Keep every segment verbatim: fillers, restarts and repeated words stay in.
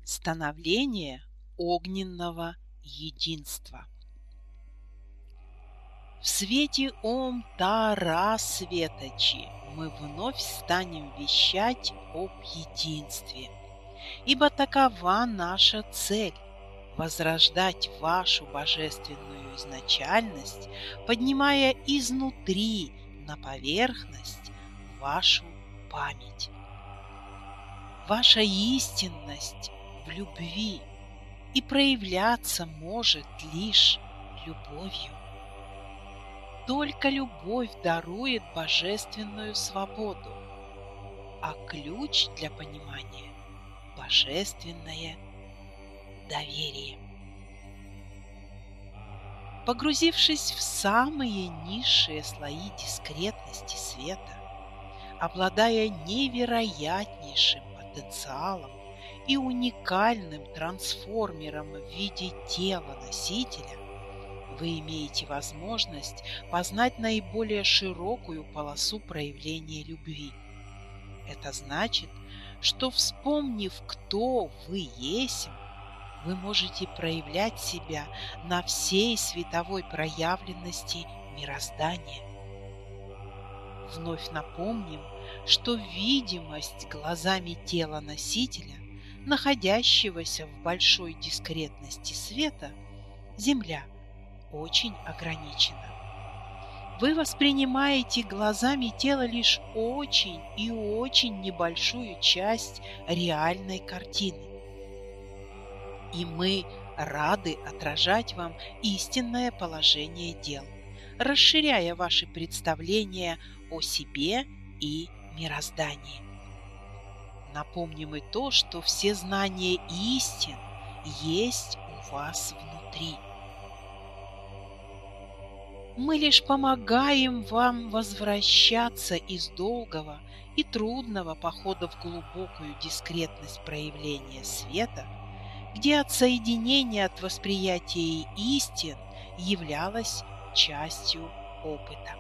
Становление огненного единства. В свете Ом Тара Светочи мы вновь станем вещать об единстве, ибо такова наша цель – возрождать вашу божественную изначальность, поднимая изнутри на поверхность вашу память. Ваша истинность в любви и проявляться может лишь любовью. Только любовь дарует божественную свободу, а ключ для понимания – божественное доверие. Погрузившись в самые низшие слои дискретности света, обладая невероятнейшим потенциалом и уникальным трансформером в виде тела носителя, вы имеете возможность познать наиболее широкую полосу проявления любви. Это значит, что, вспомнив, кто вы есть, вы можете проявлять себя на всей световой проявленности мироздания. Вновь напомним, что видимость глазами тела носителя, находящегося в большой дискретности света, Земля, очень ограничена. Вы воспринимаете глазами тела лишь очень и очень небольшую часть реальной картины. И мы рады отражать вам истинное положение дел, расширяя ваши представления о себе и мироздании. Напомним и то, что все знания истин есть у вас внутри. Мы лишь помогаем вам возвращаться из долгого и трудного похода в глубокую дискретность проявления света, где отсоединение от восприятия истин являлось частью опыта.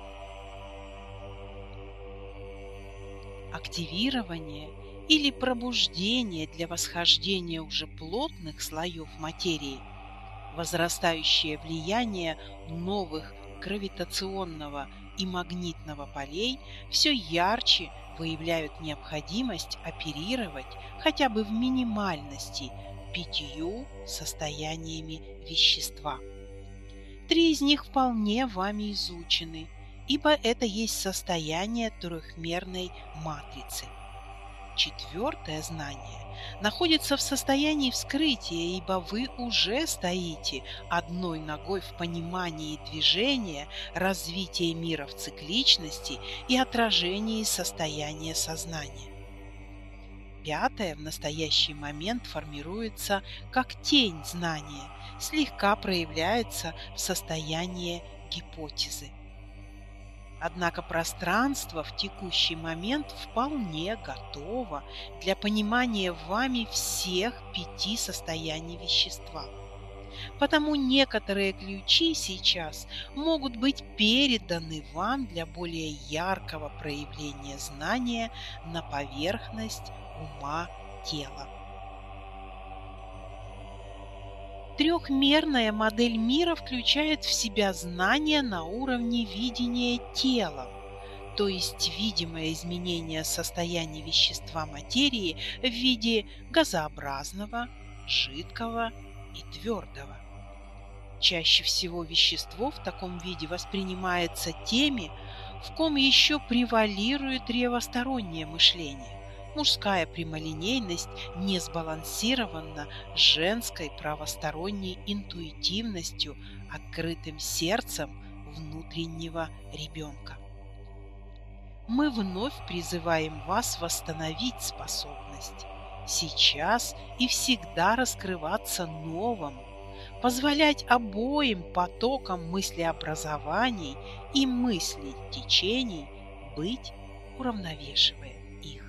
Активирование или пробуждение для восхождения уже плотных слоев материи, возрастающее влияние новых гравитационного и магнитного полей все ярче выявляют необходимость оперировать хотя бы в минимальности пятью состояниями вещества. Три из них вполне вами изучены, ибо это есть состояние трехмерной матрицы. Четвертое знание находится в состоянии вскрытия, ибо вы уже стоите одной ногой в понимании движения, развития мира в цикличности и отражении состояния сознания. Пятое в настоящий момент формируется как тень знания, слегка проявляется в состоянии гипотезы. Однако пространство в текущий момент вполне готово для понимания вами всех пяти состояний вещества. Потому некоторые ключи сейчас могут быть переданы вам для более яркого проявления знания на поверхность ума тела. Трехмерная модель мира включает в себя знания на уровне видения телом, то есть видимое изменение состояния вещества материи в виде газообразного, жидкого и твердого. Чаще всего вещество в таком виде воспринимается теми, в ком еще превалирует левостороннее мышление. Мужская прямолинейность не сбалансирована с женской правосторонней интуитивностью, открытым сердцем внутреннего ребенка. Мы вновь призываем вас восстановить способность, сейчас и всегда раскрываться новому, позволять обоим потокам мыслеобразований и мыслей течений быть, уравновешивая их.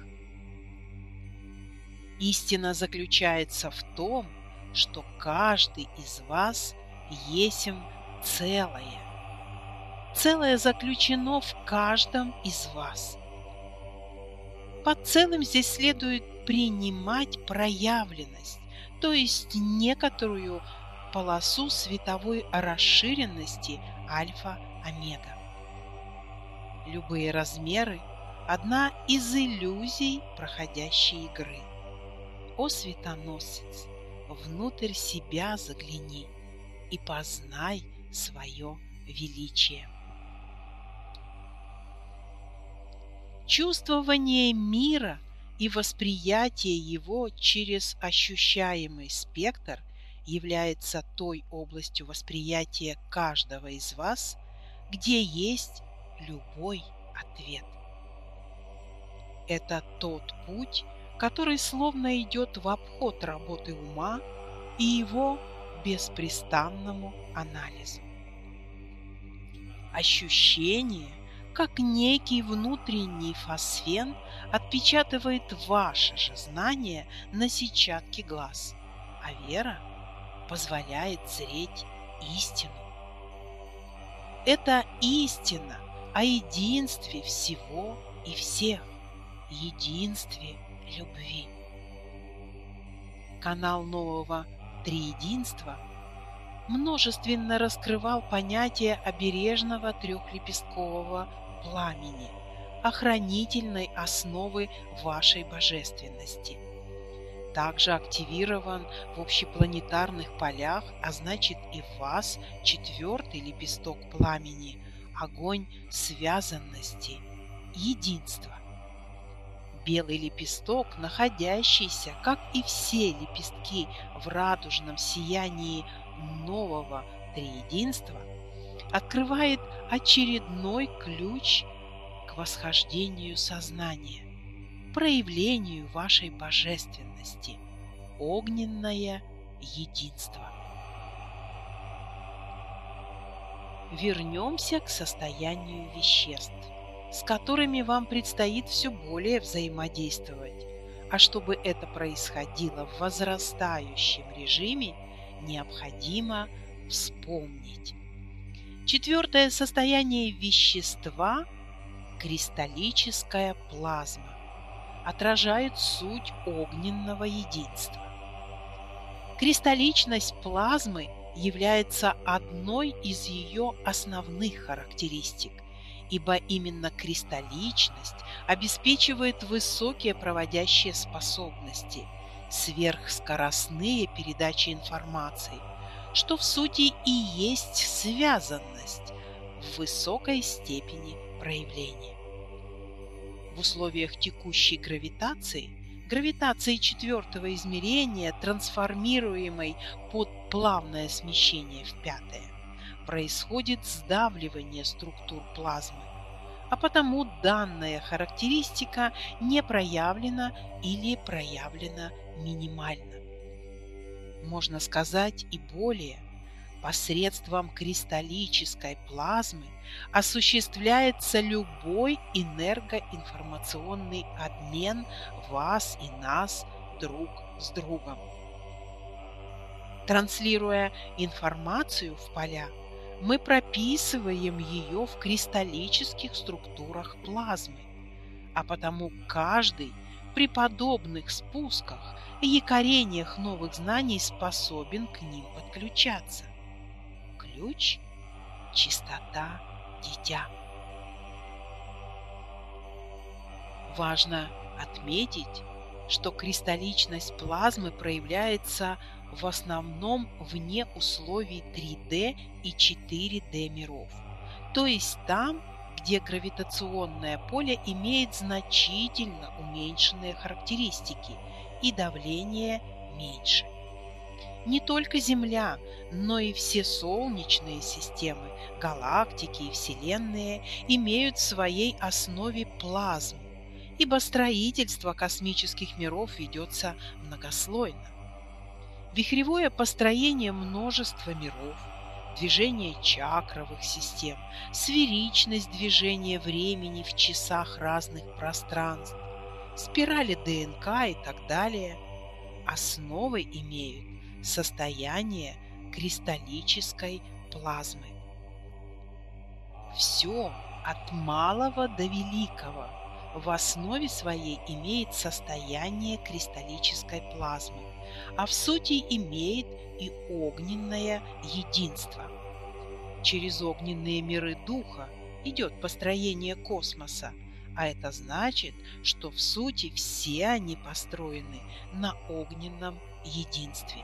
Истина заключается в том, что каждый из вас есмь целое. Целое заключено в каждом из вас. Под целым здесь следует принимать проявленность, то есть некоторую полосу световой расширенности альфа-омега. Любые размеры – одна из иллюзий проходящей игры. О светоносец, внутрь себя загляни и познай свое величие. Чувствование мира и восприятие его через ощущаемый спектр является той областью восприятия каждого из вас, где есть любой ответ. Это тот путь, который словно идет в обход работы ума и его беспрестанному анализу. Ощущение, как некий внутренний фосфен, отпечатывает ваше же знание на сетчатке глаз, а вера позволяет зреть истину. Это истина о единстве всего и всех, единстве любви. Канал нового триединства множественно раскрывал понятие обережного трехлепесткового пламени, охранительной основы вашей божественности. Также активирован в общепланетарных полях, а значит и в вас четвертый лепесток пламени, огонь связанности, единства. Белый лепесток, находящийся, как и все лепестки, в радужном сиянии нового триединства, открывает очередной ключ к восхождению сознания, проявлению вашей божественности, огненное единство. Вернемся к состоянию веществ, с которыми вам предстоит все более взаимодействовать. А чтобы это происходило в возрастающем режиме, необходимо вспомнить. Четвертое состояние вещества – кристаллическая плазма, отражает суть огненного единства. Кристалличность плазмы является одной из ее основных характеристик, ибо именно кристалличность обеспечивает высокие проводящие способности, сверхскоростные передачи информации, что в сути и есть связанность в высокой степени проявления. В условиях текущей гравитации, гравитации четвертого измерения, трансформируемой под плавное смещение в пятое, происходит сдавливание структур плазмы, а потому данная характеристика не проявлена или проявлена минимально. Можно сказать и более. Посредством кристаллической плазмы осуществляется любой энергоинформационный обмен вас и нас друг с другом. Транслируя информацию в поля, мы прописываем ее в кристаллических структурах плазмы, а потому каждый при подобных спусках и якорениях новых знаний способен к ним подключаться. Ключ – чистота дитя. Важно отметить, что кристалличность плазмы проявляется в основном вне условий три дэ и четыре дэ миров, то есть там, где гравитационное поле имеет значительно уменьшенные характеристики и давление меньше. Не только Земля, но и все солнечные системы, галактики и вселенные имеют в своей основе плазму, ибо строительство космических миров ведется многослойно. Вихревое построение множества миров, движение чакровых систем, сферичность движения времени в часах разных пространств, спирали дэ эн ка и так далее основой имеют состояние кристаллической плазмы. Все от малого до великого в основе своей имеет состояние кристаллической плазмы, а в сути имеет и огненное единство. Через огненные миры духа идет построение космоса, а это значит, что в сути все они построены на огненном единстве.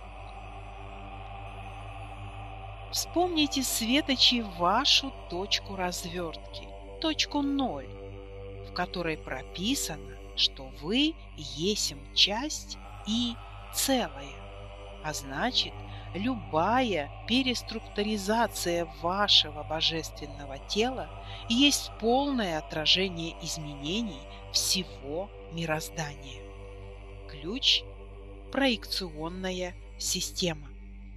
Вспомните, светочи, вашу точку развертки, точку ноль, в которой прописано, что вы есмь часть и целое, а значит, любая переструктуризация вашего божественного тела есть полное отражение изменений всего мироздания. Ключ – проекционная система.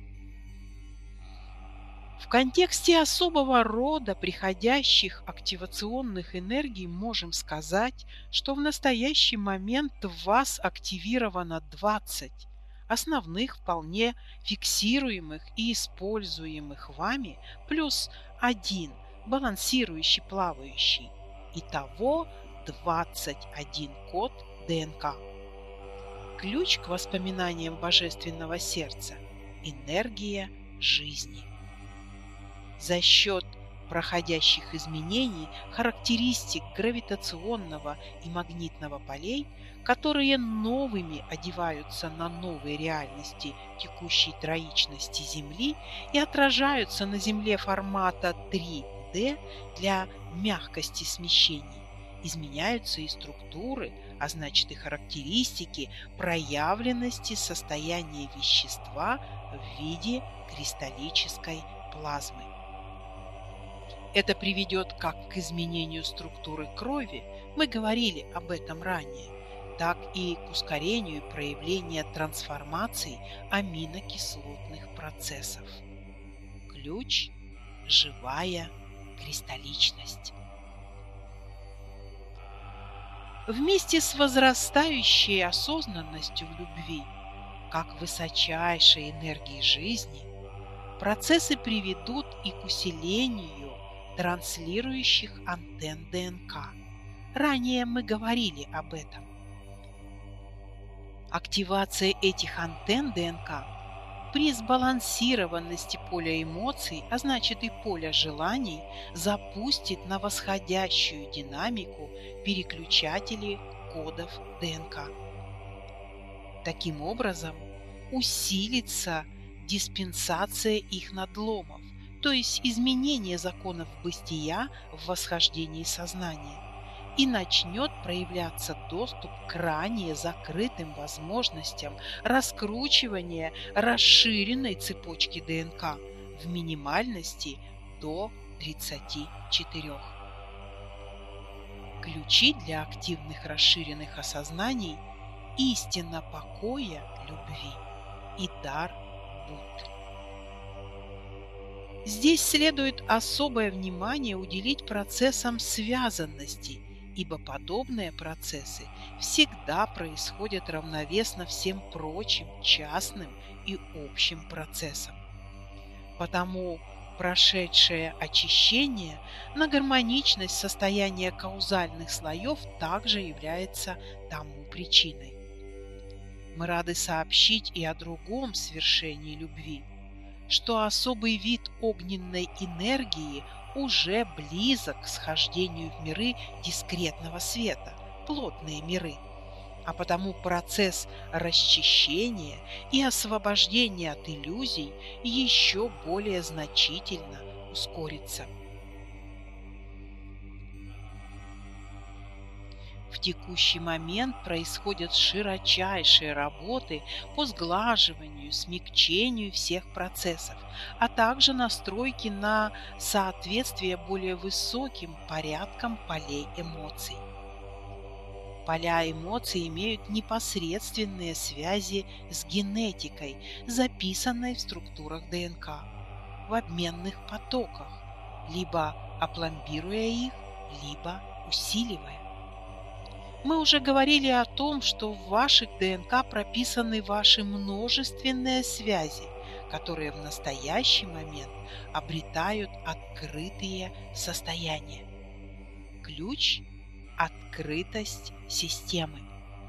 В контексте особого рода приходящих активационных энергий можем сказать, что в настоящий момент в вас активировано двадцать основных, вполне фиксируемых и используемых вами, плюс один балансирующий, плавающий. Итого двадцать один код ДНК. Ключ к воспоминаниям божественного сердца – энергия жизни. За счет проходящих изменений характеристик гравитационного и магнитного полей, которые новыми одеваются на новые реальности текущей троичности Земли и отражаются на Земле формата три дэ для мягкости смещений, изменяются и структуры, а значит и характеристики проявленности состояния вещества в виде кристаллической плазмы. Это приведет как к изменению структуры крови, мы говорили об этом ранее, так и к ускорению проявления трансформаций аминокислотных процессов. Ключ – живая кристалличность. Вместе с возрастающей осознанностью в любви, как высочайшей энергии жизни, процессы приведут и к усилению транслирующих антенн ДНК. Ранее мы говорили об этом. Активация этих антенн ДНК при сбалансированности поля эмоций, а значит и поля желаний, запустит на восходящую динамику переключатели кодов ДНК. Таким образом, усилится диспенсация их надломов, то есть изменение законов бытия в восхождении сознания, и начнет проявляться доступ к ранее закрытым возможностям раскручивания расширенной цепочки ДНК в минимальности до тридцати четырёх. Ключи для активных расширенных осознаний – истина покоя, любви и дар Будды. Здесь следует особое внимание уделить процессам связанности, ибо подобные процессы всегда происходят равновесно всем прочим частным и общим процессам. Потому прошедшее очищение на гармоничность состояния каузальных слоев также является тому причиной. Мы рады сообщить и о другом свершении любви, что особый вид огненной энергии уже близок к схождению в миры дискретного света, плотные миры, а потому процесс расчищения и освобождения от иллюзий еще более значительно ускорится. В текущий момент происходят широчайшие работы по сглаживанию, смягчению всех процессов, а также настройки на соответствие более высоким порядкам полей эмоций. Поля эмоций имеют непосредственные связи с генетикой, записанной в структурах ДНК, в обменных потоках, либо опломбируя их, либо усиливая. Мы уже говорили о том, что в ваших ДНК прописаны ваши множественные связи, которые в настоящий момент обретают открытые состояния. Ключ – открытость системы.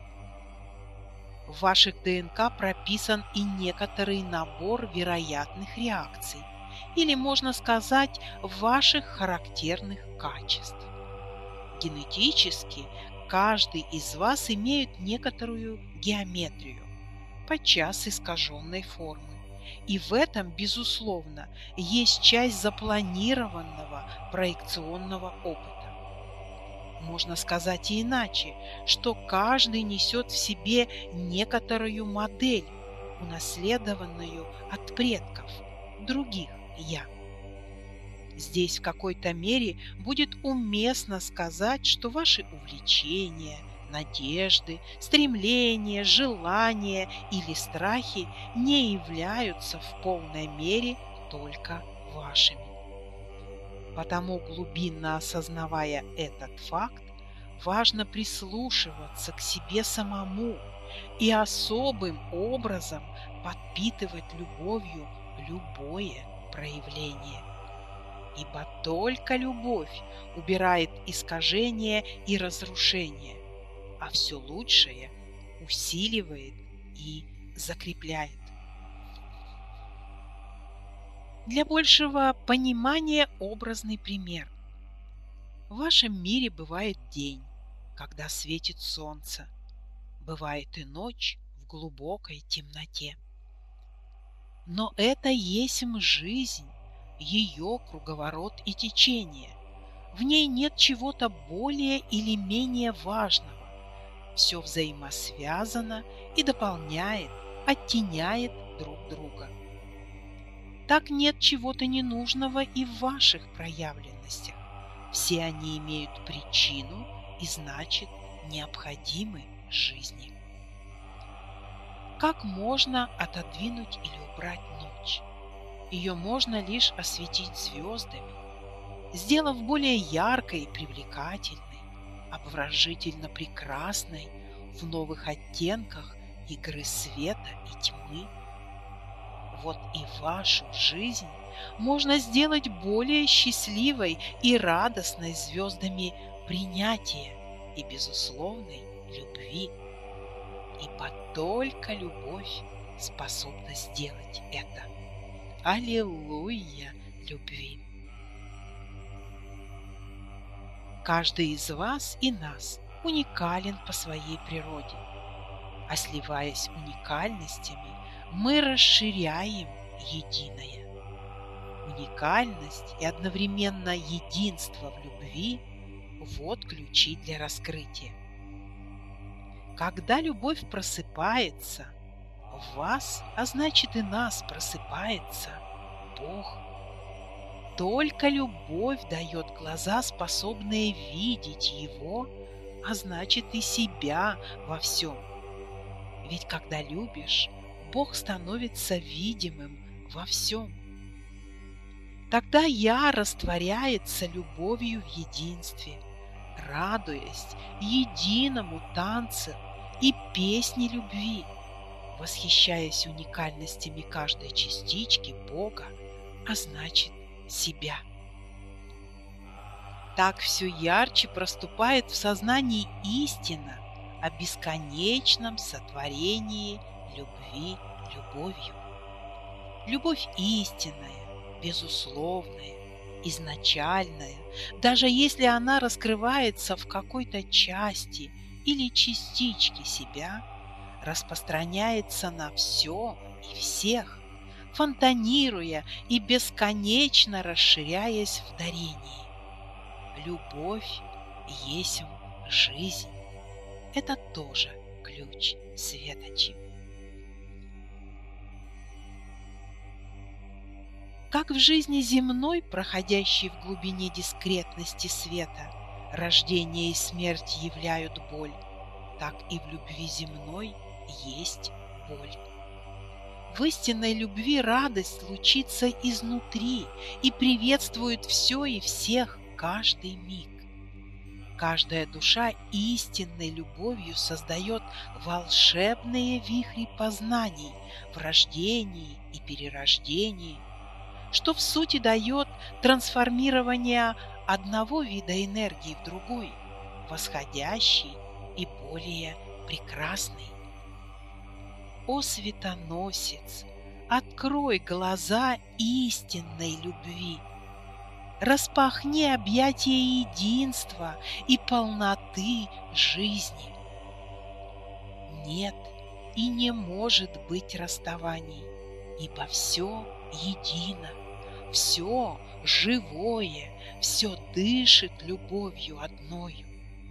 В ваших ДНК прописан и некоторый набор вероятных реакций, или, можно сказать, ваших характерных качеств. Генетически каждый из вас имеет некоторую геометрию, подчас искаженной формы. И в этом, безусловно, есть часть запланированного проекционного опыта. Можно сказать и иначе, что каждый несет в себе некоторую модель, унаследованную от предков, других «я». Здесь в какой-то мере будет уместно сказать, что ваши увлечения, надежды, стремления, желания или страхи не являются в полной мере только вашими. Потому, глубинно осознавая этот факт, важно прислушиваться к себе самому и особым образом подпитывать любовью любое проявление. Ибо только любовь убирает искажение и разрушение, а все лучшее усиливает и закрепляет. Для большего понимания образный пример. В вашем мире бывает день, когда светит солнце, бывает и ночь в глубокой темноте. Но это есмь жизнь, ее круговорот и течение. В ней нет чего-то более или менее важного. Все взаимосвязано и дополняет, оттеняет друг друга. Так нет чего-то ненужного и в ваших проявленностях. Все они имеют причину и, значит, необходимы жизни. Как можно отодвинуть или убрать ночь? Ее можно лишь осветить звездами, сделав более яркой и привлекательной, обворожительно прекрасной в новых оттенках игры света и тьмы. Вот и вашу жизнь можно сделать более счастливой и радостной звездами принятия и безусловной любви. Ибо только любовь способна сделать это. Аллилуйя любви! Каждый из вас и нас уникален по своей природе, а сливаясь уникальностями, мы расширяем единое. Уникальность и одновременно единство в любви – вот ключи для раскрытия. Когда любовь просыпается в вас, а значит и нас просыпается Бог. Только любовь дает глаза, способные видеть Его, а значит и себя во всем. Ведь когда любишь, Бог становится видимым во всем. Тогда «Я» растворяется любовью в единстве, радуясь единому танцу и песне любви, восхищаясь уникальностями каждой частички Бога, а значит себя. Так все ярче проступает в сознании истина о бесконечном сотворении любви любовью. Любовь истинная, безусловная, изначальная, даже если она раскрывается в какой-то части или частичке себя, распространяется на все и всех, фонтанируя и бесконечно расширяясь в дарении. Любовь есть жизнь. Это тоже ключ светочи. Как в жизни земной, проходящей в глубине дискретности света, рождение и смерть являют боль, так и в любви земной есть боль. В истинной любви радость лучится изнутри и приветствует все и всех каждый миг. Каждая душа истинной любовью создает волшебные вихри познаний в рождении и перерождении, что в сути дает трансформирование одного вида энергии в другой, восходящий и более прекрасный. О светоносец, открой глаза истинной любви, распахни объятия единства и полноты жизни. Нет и не может быть расставаний, ибо все едино, все живое, все дышит любовью одною.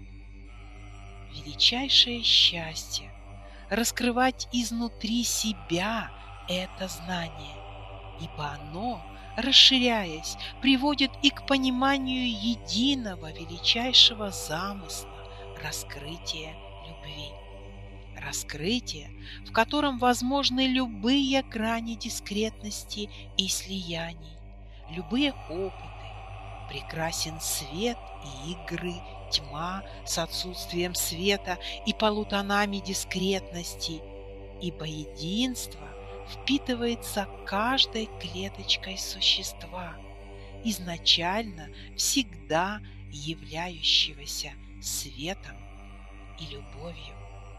Величайшее счастье — раскрывать изнутри себя это знание, ибо оно, расширяясь, приводит и к пониманию единого величайшего замысла раскрытия любви. Раскрытие, в котором возможны любые грани дискретности и слияний, любые опыты. Прекрасен свет и игры, тьма с отсутствием света и полутонами дискретности, ибо единство впитывается каждой клеточкой существа, изначально всегда являющегося светом и любовью.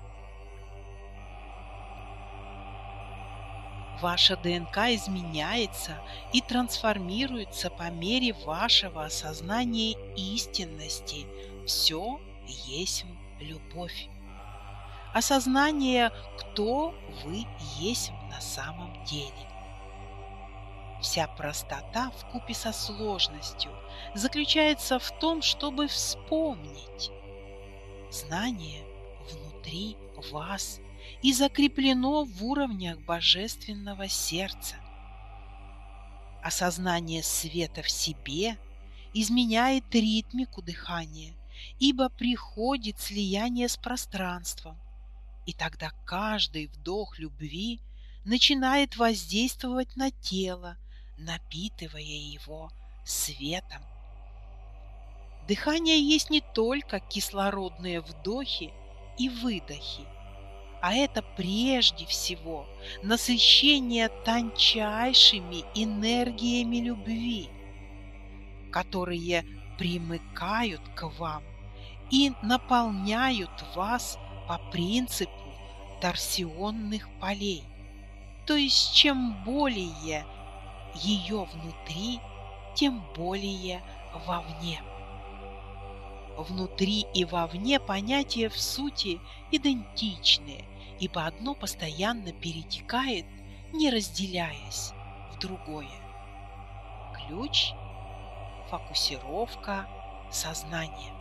Ваша ДНК изменяется и трансформируется по мере вашего осознания истинности. Все есть любовь. Осознание, кто вы есть на самом деле. Вся простота вкупе со сложностью заключается в том, чтобы вспомнить. Знание внутри вас и закреплено в уровнях божественного сердца. Осознание света в себе изменяет ритмику дыхания, ибо приходит слияние с пространством, и тогда каждый вдох любви начинает воздействовать на тело, напитывая его светом. Дыхание есть не только кислородные вдохи и выдохи, а это прежде всего насыщение тончайшими энергиями любви, которые примыкают к вам и наполняют вас по принципу торсионных полей. То есть чем более ее внутри, тем более вовне. Внутри и вовне понятия в сути идентичные, ибо одно постоянно перетекает, не разделяясь в другое. Ключ – фокусировка сознания.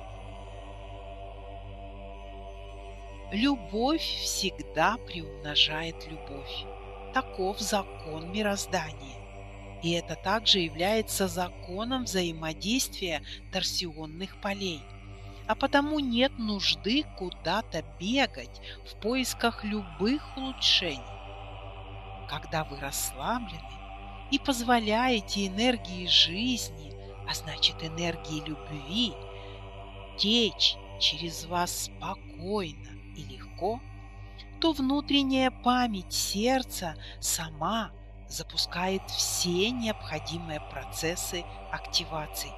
Любовь всегда приумножает любовь. Таков закон мироздания. И это также является законом взаимодействия торсионных полей. А потому нет нужды куда-то бегать в поисках любых улучшений. Когда вы расслаблены и позволяете энергии жизни, а значит энергии любви, течь через вас спокойно и легко, то внутренняя память сердца сама запускает все необходимые процессы активации.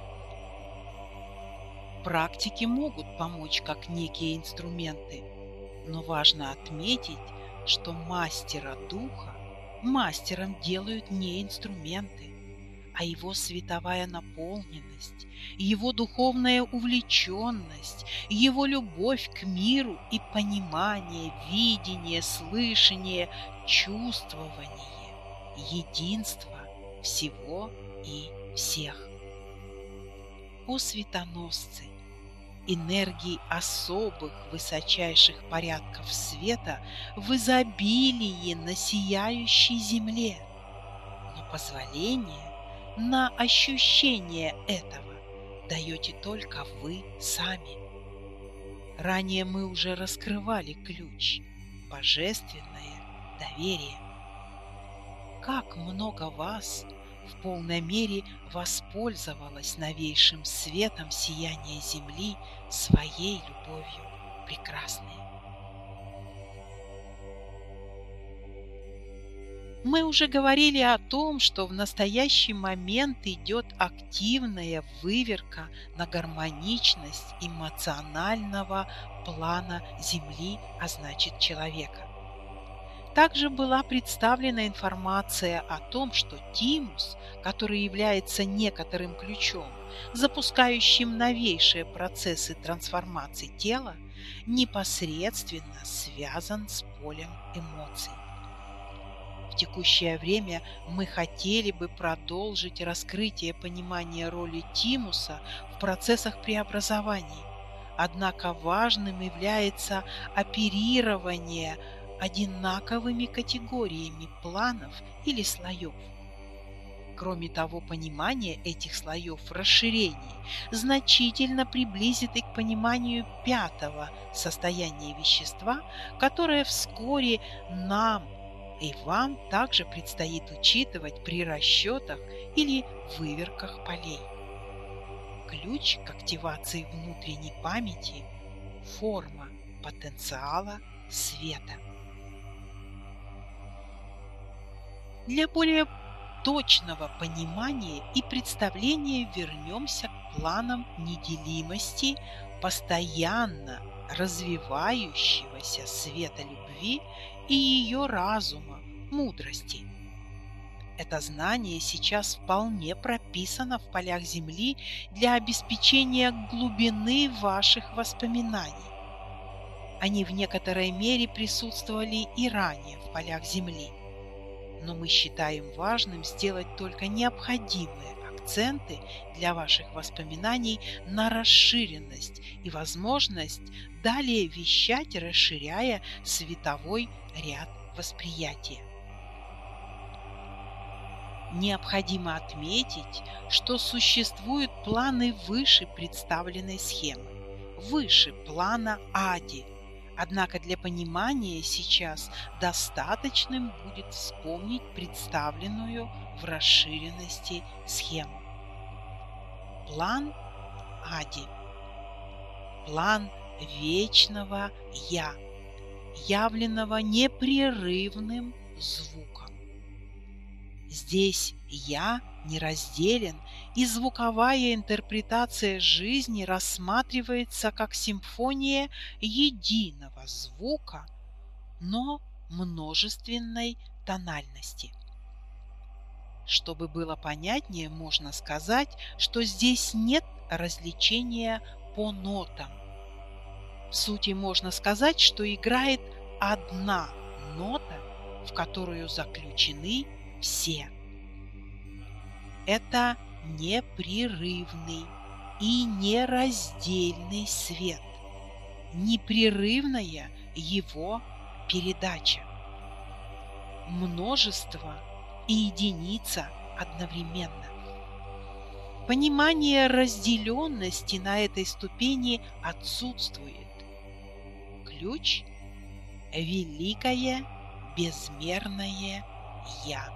Практики могут помочь как некие инструменты, но важно отметить, что мастера духа мастером делают не инструменты, а его световая наполненность, его духовная увлеченность, его любовь к миру и понимание, видение, слышание, чувствование, единство всего и всех. О светоносцы, энергии особых высочайших порядков света в изобилии на сияющей земле, но позволение на ощущение этого даете только вы сами. Ранее мы уже раскрывали ключ – божественное доверие. Как много вас в полной мере воспользовалось новейшим светом сияния Земли своей любовью прекрасной. Мы уже говорили о том, что в настоящий момент идет активная выверка на гармоничность эмоционального плана Земли, а значит человека. Также была представлена информация о том, что тимус, который является некоторым ключом, запускающим новейшие процессы трансформации тела, непосредственно связан с полем эмоций. В текущее время мы хотели бы продолжить раскрытие понимания роли тимуса в процессах преобразований. Однако важным является оперирование одинаковыми категориями планов или слоев. Кроме того, понимание этих слоев расширений значительно приблизит и к пониманию пятого состояния вещества, которое вскоре нам и вам также предстоит учитывать при расчетах или выверках полей. Ключ к активации внутренней памяти – форма потенциала света. Для более точного понимания и представления вернемся к планам неделимости постоянно развивающегося света любви и ее разума, мудрости. Это знание сейчас вполне прописано в полях Земли для обеспечения глубины ваших воспоминаний. Они в некоторой мере присутствовали и ранее в полях Земли, но мы считаем важным сделать только необходимые акценты для ваших воспоминаний на расширенность и возможность далее вещать, расширяя световой ряд восприятия. Необходимо отметить, что существуют планы выше представленной схемы, выше плана Ади. Однако для понимания сейчас достаточным будет вспомнить представленную в расширенности схему. План Ади. План вечного Я, явленного непрерывным звуком. Здесь Я неразделен, и звуковая интерпретация жизни рассматривается как симфония единого звука, но множественной тональности. Чтобы было понятнее, можно сказать, что здесь нет различения по нотам. В сути, можно сказать, что играет одна нота, в которую заключены все. Это непрерывный и нераздельный свет, непрерывная его передача, множество и единица одновременно. Понимание разделенности на этой ступени отсутствует. Ключ – великое безмерное Я.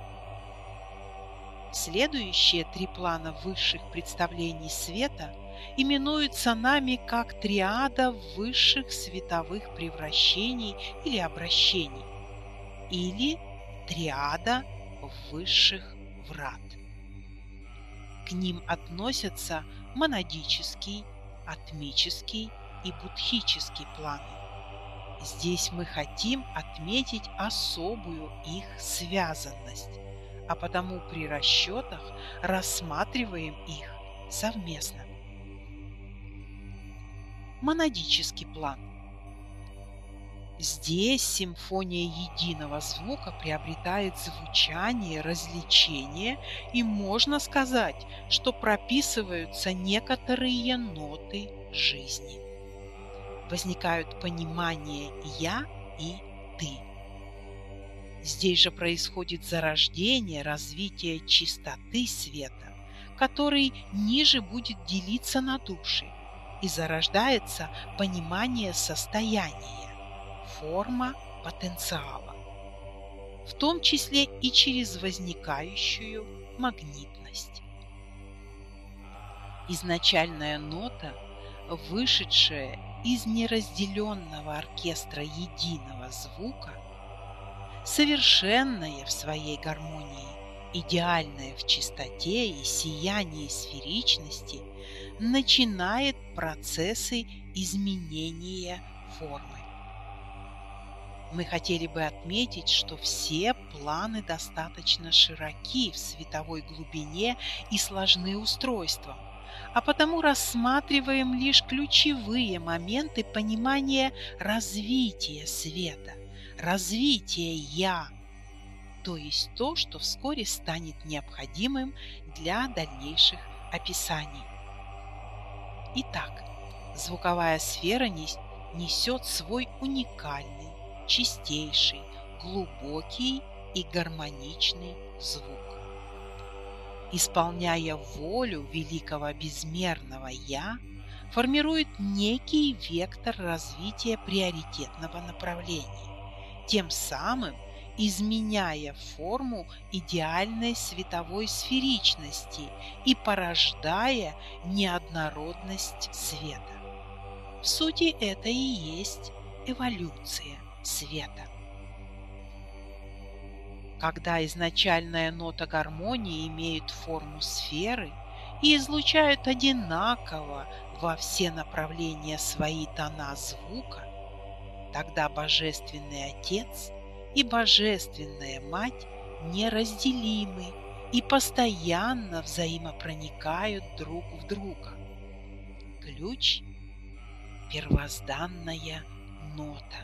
Следующие три плана высших представлений света именуются нами как триада высших световых превращений или обращений, или триада высших врат. К ним относятся монадический, атмический и будхический планы. Здесь мы хотим отметить особую их связанность, а потому при расчетах рассматриваем их совместно. Монадический план. Здесь симфония единого звука приобретает звучание, развлечение, и можно сказать, что прописываются некоторые ноты жизни. Возникают понимание «я» и «ты». Здесь же происходит зарождение, развитие чистоты света, который ниже будет делиться на души, и зарождается понимание состояния, форма потенциала, в том числе и через возникающую магнитность. Изначальная нота, вышедшая из неразделенного оркестра единого звука, совершенное в своей гармонии, идеальное в чистоте и сиянии сферичности, начинает процессы изменения формы. Мы хотели бы отметить, что все планы достаточно широки в световой глубине и сложны устройством, а потому рассматриваем лишь ключевые моменты понимания развития света, развития «я», то есть то, что вскоре станет необходимым для дальнейших описаний. Итак, звуковая сфера несет свой уникальный, чистейший, глубокий и гармоничный звук. Исполняя волю великого безмерного «Я», формирует некий вектор развития приоритетного направления, тем самым изменяя форму идеальной световой сферичности и порождая неоднородность света. В сути, это и есть эволюция света. Когда изначальная нота гармонии имеет форму сферы и излучают одинаково во все направления свои тона звука, тогда Божественный Отец и Божественная Мать неразделимы и постоянно взаимопроникают друг в друга. Ключ – первозданная нота.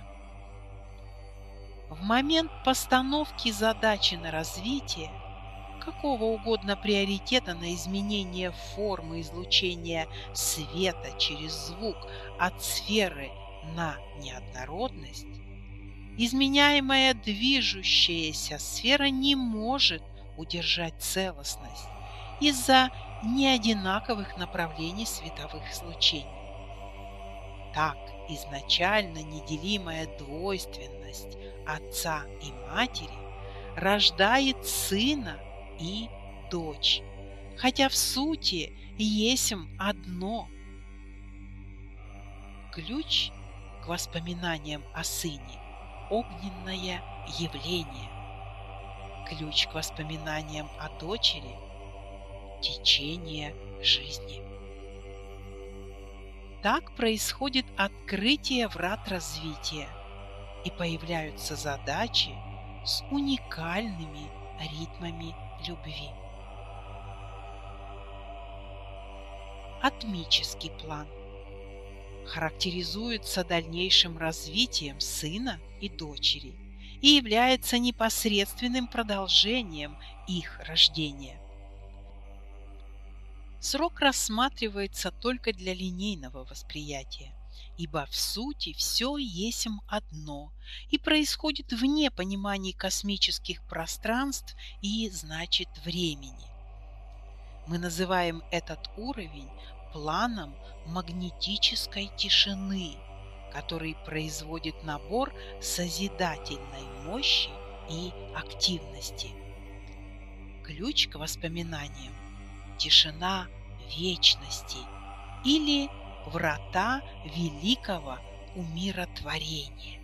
В момент постановки задачи на развитие какого угодно приоритета на изменение формы излучения света через звук от сферы на неоднородность, изменяемая движущаяся сфера не может удержать целостность из-за неодинаковых направлений световых излучений. Так, изначально неделимая двойственность Отца и Матери рождает сына и дочь, хотя в сути есмь одно. Ключ к воспоминаниям о сыне – огненное явление. Ключ к воспоминаниям о дочери – течение жизни. Так происходит открытие врат развития, и появляются задачи с уникальными ритмами любви. Атмический план характеризуется дальнейшим развитием сына и дочери и является непосредственным продолжением их рождения. Срок рассматривается только для линейного восприятия, ибо в сути все есмь одно и происходит вне понимания космических пространств и, значит, времени. Мы называем этот уровень планом магнетической тишины, который производит набор созидательной мощи и активности. Ключ к воспоминаниям – тишина вечности или врата великого умиротворения.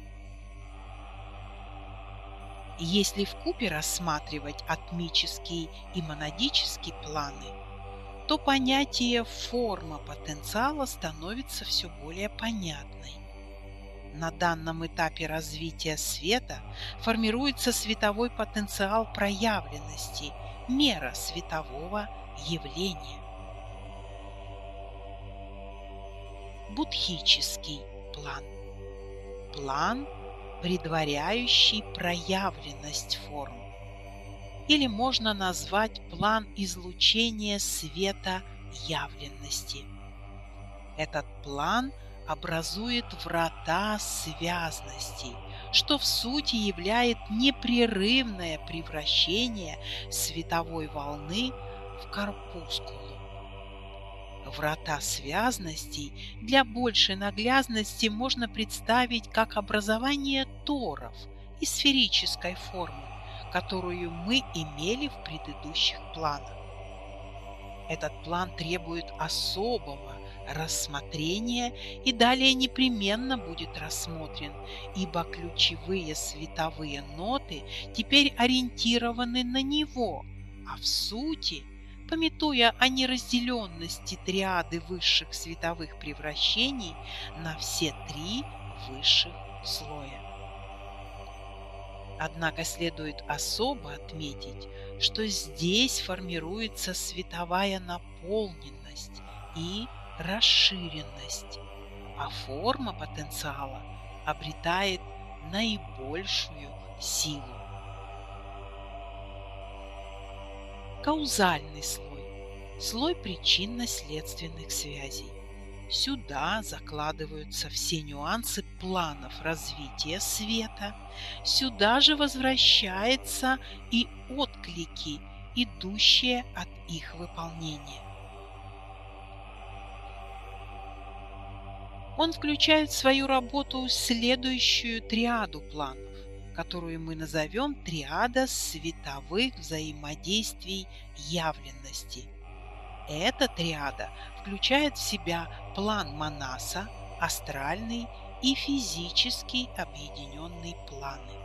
Если вкупе рассматривать атмический и монадический планы, то понятие форма потенциала становится все более понятной. На данном этапе развития света формируется световой потенциал проявленности, мера светового явления. Будхический план. План, предваряющий проявленность форм. Или можно назвать план излучения света явленности. Этот план образует врата связности, что в сути является непрерывное превращение световой волны в корпускулу. Врата связностей для большей наглядности можно представить как образование торов из сферической формы, которую мы имели в предыдущих планах. Этот план требует особого рассмотрения и далее непременно будет рассмотрен, ибо ключевые световые ноты теперь ориентированы на него, а в сути, памятуя о неразделенности триады высших световых превращений на все три высших слоя. Однако следует особо отметить, что здесь формируется световая наполненность и расширенность, а форма потенциала обретает наибольшую силу. Каузальный слой – слой причинно-следственных связей. Сюда закладываются все нюансы планов развития света, сюда же возвращаются и отклики, идущие от их выполнения. Он включает в свою работу следующую триаду планов, которую мы назовем триада световых взаимодействий явленности. Эта триада включает в себя план Манаса, астральный и физический объединенные планы.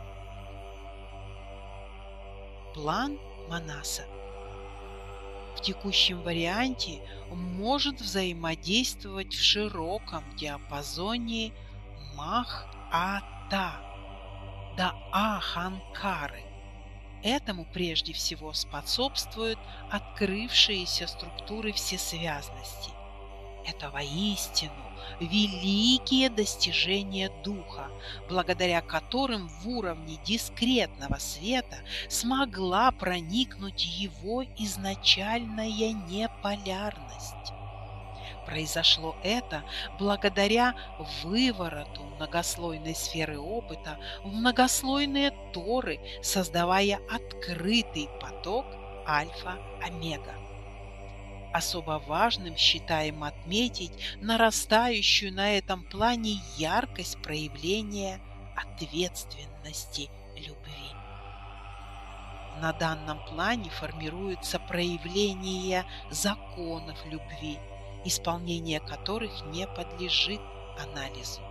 План Манаса в текущем варианте может взаимодействовать в широком диапазоне Мах-А-Та до Аханкары. Этому прежде всего способствуют открывшиеся структуры всесвязности. Это воистину великие достижения Духа, благодаря которым в уровне дискретного света смогла проникнуть его изначальная неполярность. Произошло это благодаря вывороту многослойной сферы опыта в многослойные торы, создавая открытый поток альфа-омега. Особо важным считаем отметить нарастающую на этом плане яркость проявления ответственности любви. На данном плане формируется проявление законов любви, исполнение которых не подлежит анализу.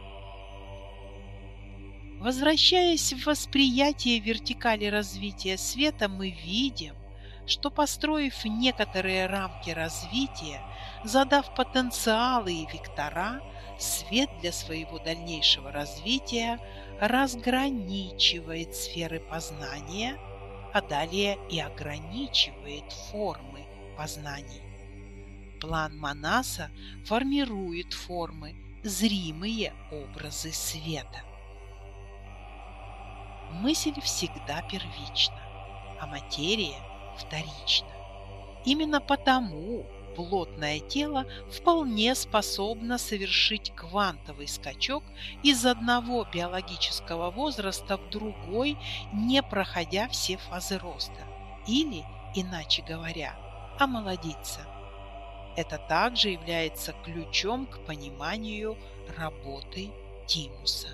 Возвращаясь в восприятие вертикали развития света, мы видим, что, построив некоторые рамки развития, задав потенциалы и вектора, свет для своего дальнейшего развития разграничивает сферы познания, а далее и ограничивает формы познаний. План Манаса формирует формы, зримые образы света. Мысль всегда первична, а материя вторична. Именно потому плотное тело вполне способно совершить квантовый скачок из одного биологического возраста в другой, не проходя все фазы роста, или, иначе говоря, омолодиться. Это также является ключом к пониманию работы тимуса.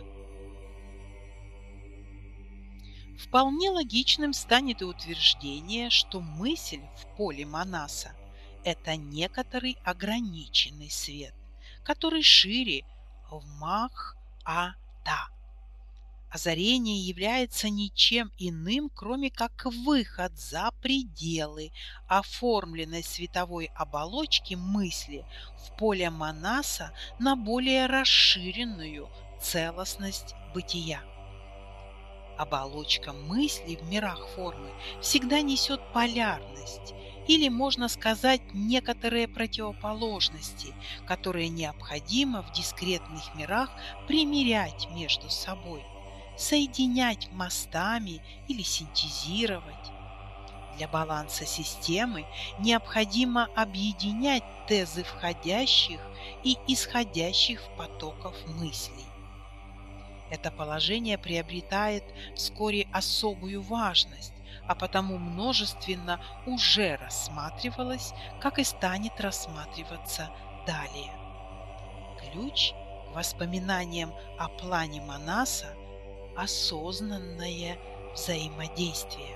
Вполне логичным станет и утверждение, что мысль в поле Манаса – это некоторый ограниченный свет, который шире в Мах-А-Та. Озарение является ничем иным, кроме как выход за пределы оформленной световой оболочки мысли в поле Манаса на более расширенную целостность бытия. Оболочка мысли в мирах формы всегда несет полярность, или, можно сказать, некоторые противоположности, которые необходимо в дискретных мирах примирять между собой, соединять мостами или синтезировать. Для баланса системы необходимо объединять тезы входящих и исходящих потоков мыслей. Это положение приобретает вскоре особую важность, а потому множественно уже рассматривалось, как и станет рассматриваться далее. Ключ к воспоминаниям о плане Манаса – осознанное взаимодействие.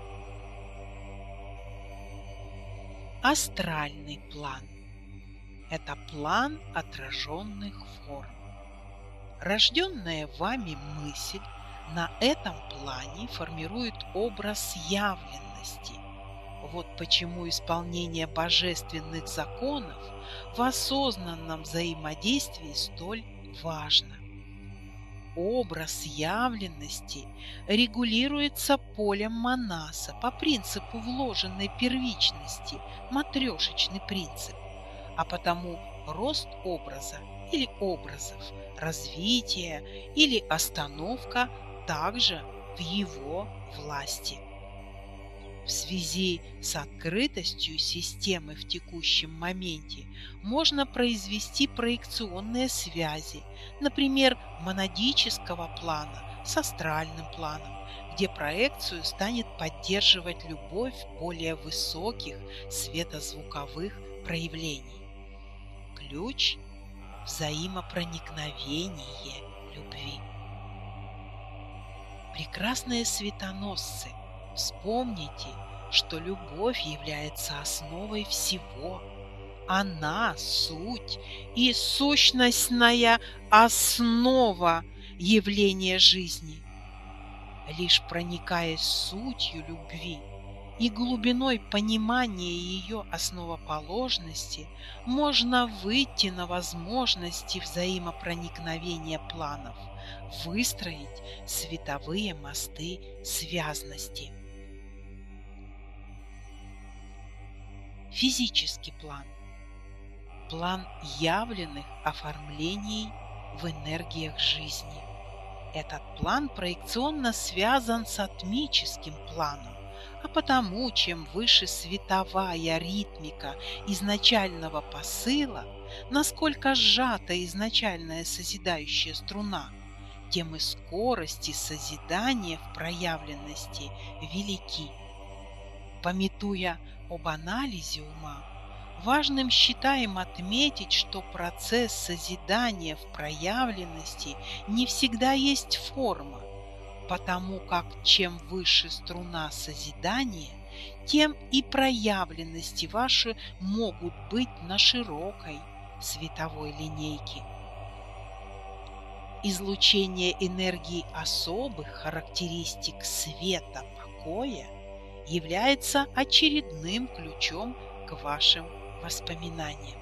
Астральный план. Это план отраженных форм. Рожденная вами мысль на этом плане формирует образ явленности. Вот почему исполнение божественных законов в осознанном взаимодействии столь важно. Образ явленности регулируется полем Манаса по принципу вложенной первичности, матрешечный принцип, а потому рост образа или образов, развитие или остановка также в его власти. В связи с открытостью системы в текущем моменте можно произвести проекционные связи, например, монадического плана с астральным планом, где проекцию станет поддерживать любовь более высоких светозвуковых проявлений. Ключ – взаимопроникновение любви. Прекрасные светоносцы, вспомните, что любовь является основой всего. Она – суть и сущностная основа явления жизни. Лишь проникаясь сутью любви и глубиной понимания ее основоположности, можно выйти на возможности взаимопроникновения планов, выстроить световые мосты связности. Физический план. План явленных оформлений в энергиях жизни. Этот план проекционно связан с атмическим планом, а потому, чем выше световая ритмика изначального посыла, насколько сжата изначальная созидающая струна, тем и скорости созидания в проявленности велики. Памятуя об анализе ума, важным считаем отметить, что процесс созидания в проявленности не всегда есть форма, потому как чем выше струна созидания, тем и проявленности ваши могут быть на широкой световой линейке. Излучение энергии особых характеристик света покоя является очередным ключом к вашим воспоминаниям.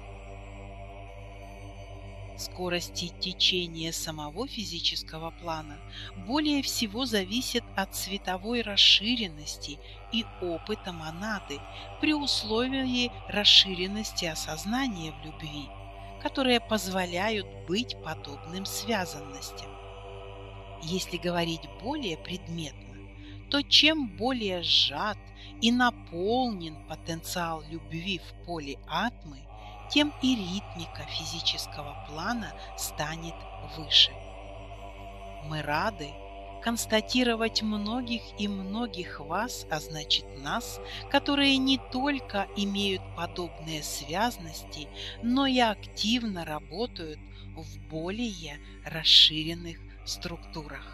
Скорости течения самого физического плана более всего зависит от световой расширенности и опыта монады при условии расширенности осознания в любви, которые позволяют быть подобным связанностям. Если говорить более предметно, то чем более сжат и наполнен потенциал любви в поле атмы, тем и ритмика физического плана станет выше. Мы рады констатировать многих и многих вас, а значит нас, которые не только имеют подобные связности, но и активно работают в более расширенных структурах.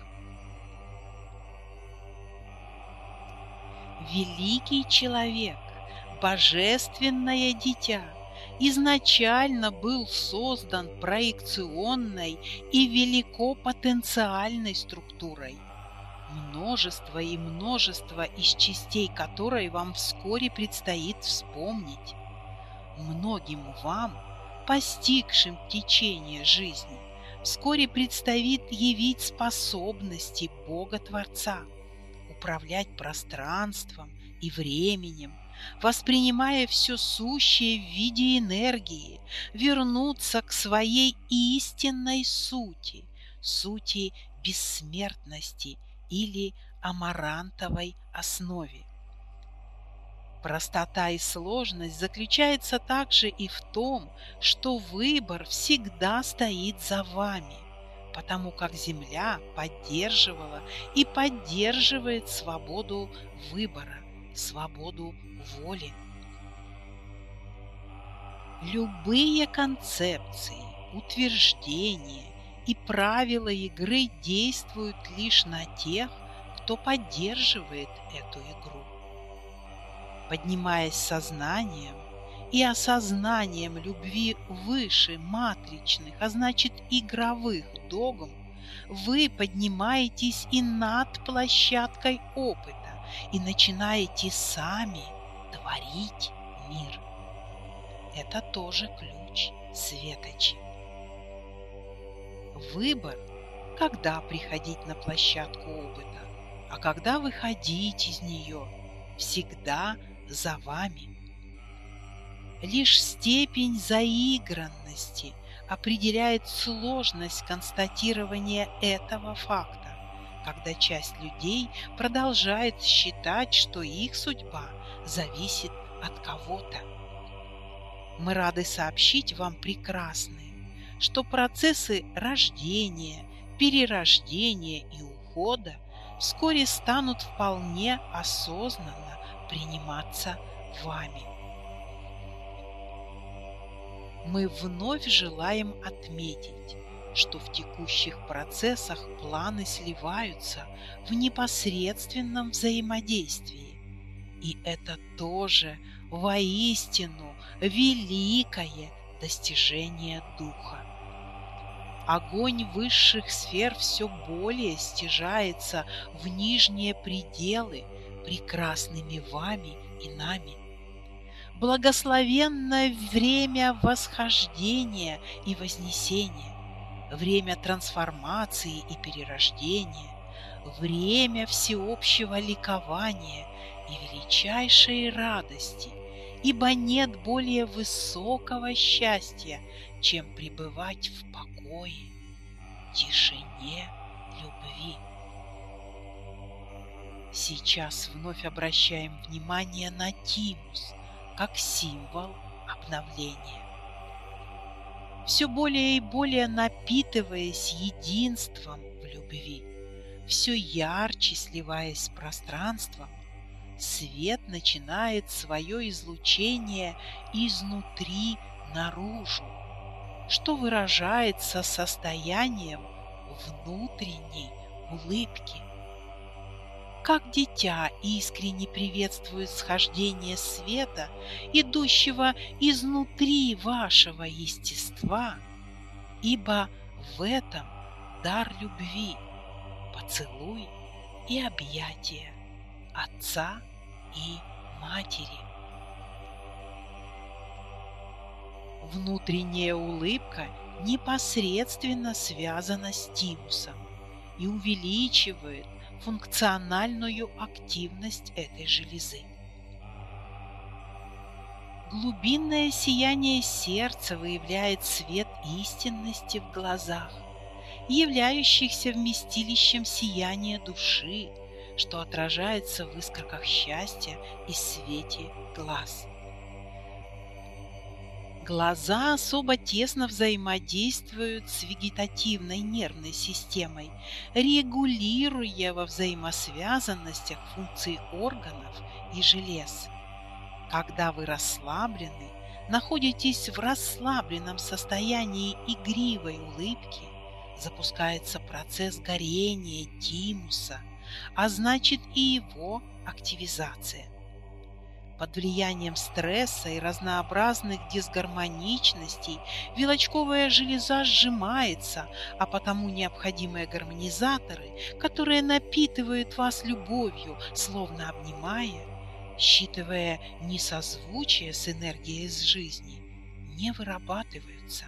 Великий человек, божественное дитя, изначально был создан проекционной и великопотенциальной структурой, множество и множество из частей которой вам вскоре предстоит вспомнить. Многим вам, постигшим течение жизни, вскоре предстоит явить способности Бога-Творца, управлять пространством и временем, воспринимая все сущее в виде энергии, вернуться к своей истинной сути, сути бессмертности или амарантовой основе. Простота и сложность заключается также и в том, что выбор всегда стоит за вами, потому как Земля поддерживала и поддерживает свободу выбора, свободу воли. Любые концепции, утверждения и правила игры действуют лишь на тех, кто поддерживает эту игру. Поднимаясь сознанием и осознанием любви выше матричных, а значит игровых догм, вы поднимаетесь и над площадкой опыта и начинаете сами творить мир. Это тоже ключ светочи. Выбор, когда приходить на площадку опыта, а когда выходить из нее, всегда за вами. Лишь степень заигранности определяет сложность констатирования этого факта, когда часть людей продолжает считать, что их судьба зависит от кого-то. Мы рады сообщить вам, прекрасные, что процессы рождения, перерождения и ухода вскоре станут вполне осознанно приниматься вами. Мы вновь желаем отметить, что в текущих процессах планы сливаются в непосредственном взаимодействии, и это тоже воистину великое достижение духа. Огонь высших сфер все более стяжается в нижние пределы прекрасными вами и нами. Благословенное время восхождения и вознесения, время трансформации и перерождения, время всеобщего ликования и величайшей радости, ибо нет более высокого счастья, чем пребывать в покое, тишине, любви. Сейчас вновь обращаем внимание на тимус, как символ обновления. Все более и более напитываясь единством в любви, все ярче сливаясь с пространством, свет начинает свое излучение изнутри наружу, что выражается состоянием внутренней улыбки. Как дитя искренне приветствует схождение света, идущего изнутри вашего естества, ибо в этом дар любви, поцелуй и объятия отца и матери. Внутренняя улыбка непосредственно связана с тимусом и увеличивает функциональную активность этой железы. Глубинное сияние сердца выявляет свет истинности в глазах, являющихся вместилищем сияния души, что отражается в искорках счастья и свете глаз. Глаза особо тесно взаимодействуют с вегетативной нервной системой, регулируя во взаимосвязанностях функции органов и желез. Когда вы расслаблены, находитесь в расслабленном состоянии игривой улыбки, запускается процесс горения тимуса, а значит и его активизация. Под влиянием стресса и разнообразных дисгармоничностей вилочковая железа сжимается, а потому необходимые гармонизаторы, которые напитывают вас любовью, словно обнимая, считывая несозвучие с энергией из жизни, не вырабатываются.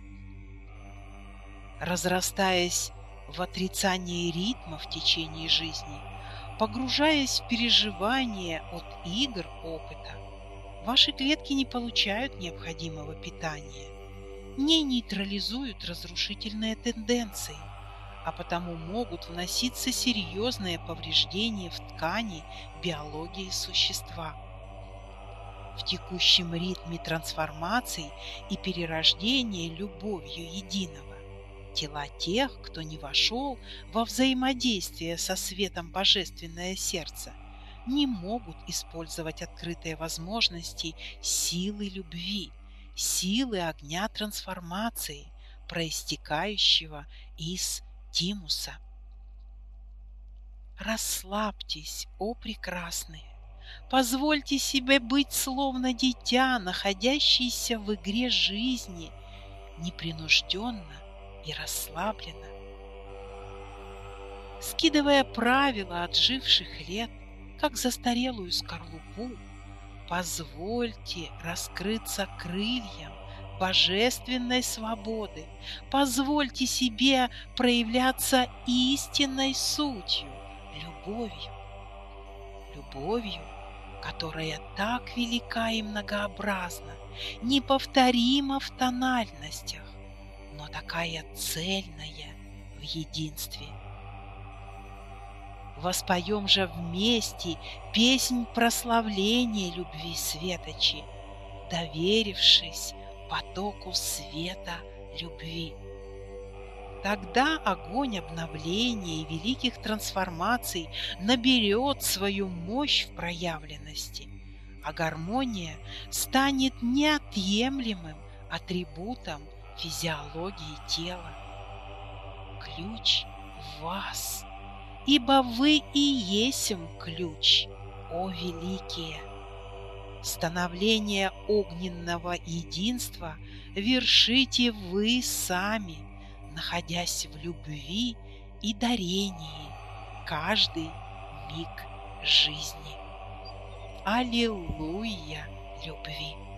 Разрастаясь в отрицании ритма в течение жизни, погружаясь в переживания от игр опыта, ваши клетки не получают необходимого питания, не нейтрализуют разрушительные тенденции, а потому могут вноситься серьезные повреждения в ткани биологии существа. В текущем ритме трансформаций и перерождения любовью единого тела тех, кто не вошел во взаимодействие со светом Божественное Сердце, не могут использовать открытые возможности силы любви, силы огня трансформации, проистекающего из тимуса. Расслабьтесь, о прекрасные! Позвольте себе быть словно дитя, находящееся в игре жизни, непринужденно и расслабленно. Скидывая правила отживших лет, как застарелую скорлупу, позвольте раскрыться крыльям божественной свободы. Позвольте себе проявляться истинной сутью, любовью. Любовью, которая так велика и многообразна, неповторима в тональностях, но такая цельная в единстве. Воспоем же вместе песнь прославления любви светочи, доверившись потоку света любви. Тогда огонь обновления и великих трансформаций наберет свою мощь в проявленности, а гармония станет неотъемлемым атрибутом физиологии тела. Ключ в вас, ибо вы и есмь ключ, о великие! Становление огненного единства вершите вы сами, находясь в любви и дарении каждый миг жизни. Аллилуйя любви!